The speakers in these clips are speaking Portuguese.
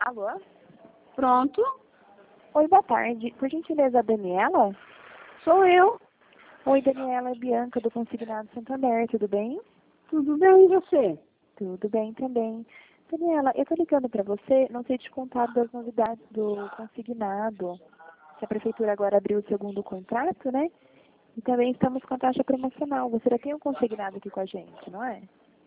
Alô? Pronto, Oi, boa tarde. Por gentileza, a Daniela? sou eu. Oi, Daniela, é Bianca do Consignado Santander, tudo bem? Tudo bem, e você? Tudo bem também. Daniela, eu tô ligando para você, não sei te contar das novidades do consignado, que a prefeitura agora abriu o segundo contrato, né? E também estamos com a taxa promocional. Você já tem um consignado aqui com a gente, não é?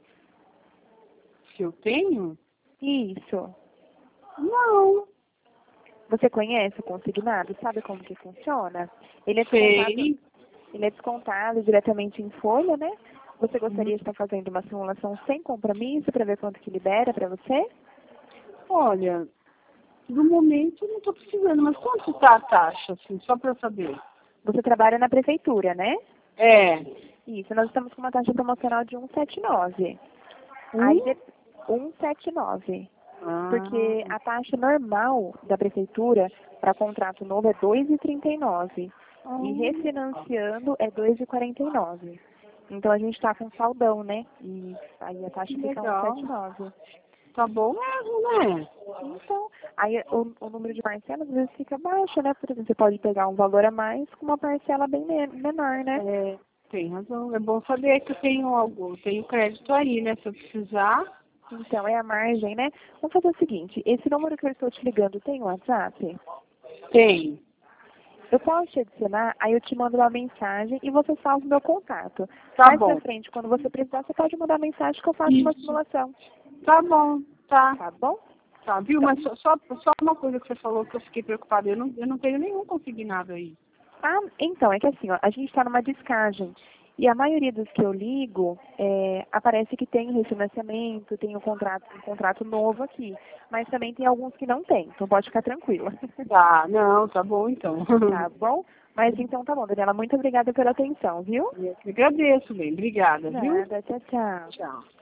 Se eu tenho? Isso. Não. Você conhece o consignado? Sabe como que funciona? Ele é descontado, Sei. ele é descontado diretamente em folha, né? Você Uhum. gostaria de estar fazendo uma simulação sem compromisso para ver quanto que libera para você? Olha, no momento eu não estou precisando, mas quanto está a taxa, assim, só para eu saber? Você trabalha na prefeitura, né? É. Isso, nós estamos com uma taxa promocional de 179. Aí, Um? 179. Ah, Porque a taxa normal da prefeitura para contrato novo é 2,39. E refinanciando é 2,49. Então a gente está com saldão, né? E aí a taxa que fica legal. 179. Tá bom mesmo, né? Então, aí o número de parcelas às vezes fica baixo, né? Por exemplo, você pode pegar um valor a mais com uma parcela bem menor, né? É, tem razão. É bom saber que eu tenho algo, tenho crédito aí, né? Se eu precisar, Então, é a margem, né? Vamos fazer o seguinte, esse número que eu estou te ligando tem um WhatsApp? tem. Eu posso te adicionar, aí eu te mando uma mensagem e você salva o meu contato. Tá Mais pra bom. frente, quando você precisar, você pode mandar mensagem que eu faço uma Isso. simulação. Tá bom, tá. Tá bom? Tá, viu? Então, Mas só uma coisa que você falou que eu fiquei preocupada. Eu não tenho nenhum consignado aí. então, é que assim, ó, a gente está numa descagem. E a maioria dos que eu ligo, aparece que tem refinanciamento, tem um contrato novo aqui. Mas também tem alguns que não tem, então pode ficar tranquila. Tá, não, tá bom então. Tá bom? Mas então tá bom, Daniela. Muito obrigada pela atenção, viu? Eu que agradeço, bem. Obrigada, viu? Nada, tchau, tchau. Tchau.